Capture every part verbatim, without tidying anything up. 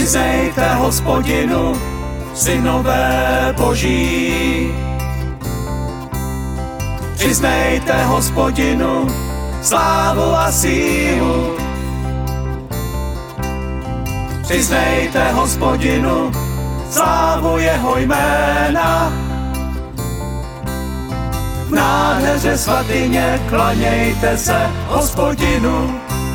Přiznejte Hospodinu, synové Boží. Přiznejte Hospodinu slávu a sílu. Přiznejte Hospodinu slávu jeho jména. V nádheře svatyně klanějte se Hospodinu.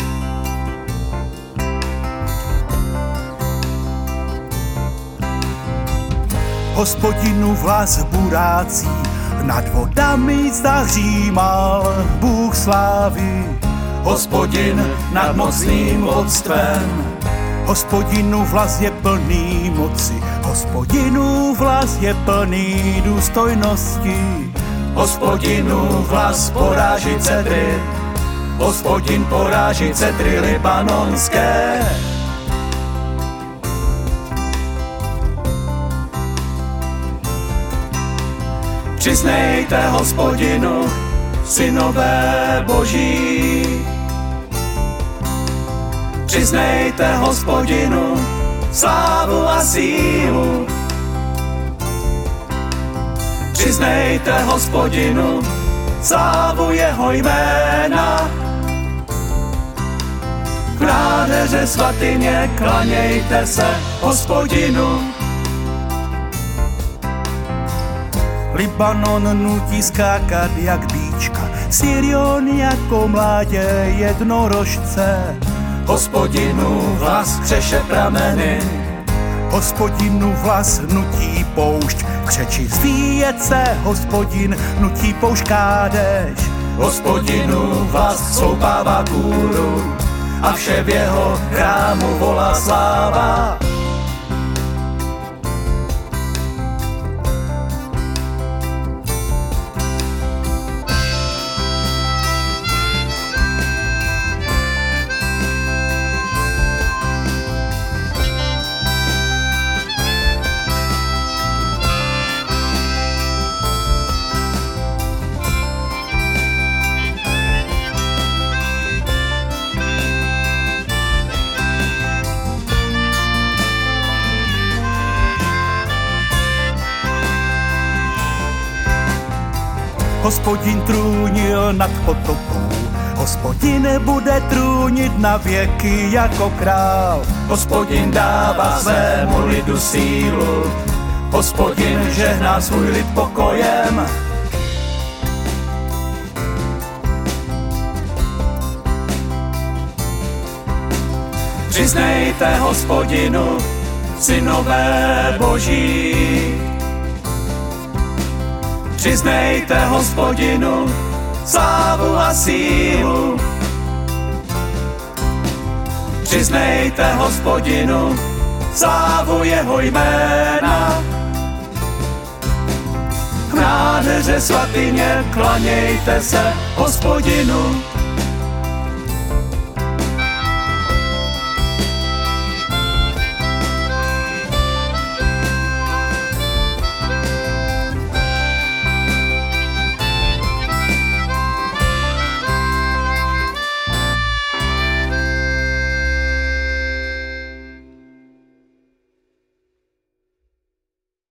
Hospodinu vlas burácí, nad vodami zahřímal Bůh slávy. Hospodin nad mocným vodstvem. Hospodinu vlas je plný moci, Hospodinu vlas je plný důstojnosti. Hospodinu vlas poráží cedry, Hospodin poráží cedry libanonské. Přiznejte Hospodinu, synové Boží. Přiznejte Hospodinu slávu a sílu. Přiznejte Hospodinu slávu jeho jména. V nádheře svatyně klanějte se Hospodinu. Libanon nutí skákat jak bíčka, Sirion jako mládě jednorožce. Hospodinu vlas křeše prameny. Hospodinu vlas nutí poušť, křeči zvíjet se, Hospodin nutí poušť kádež. Hospodinu vlas sloupává kůru a vše v jeho chrámu volá sláva. Hospodin trůnil nad potopou, Hospodin bude trůnit na věky jako král. Hospodin dává svému lidu sílu, Hospodin žehná svůj lid pokojem. Přiznejte Hospodinu, synové Boží. Přiznejte Hospodinu slávu a sílu. Přiznejte Hospodinu slávu jeho jména. V nádheře svatyně klanějte se Hospodinu.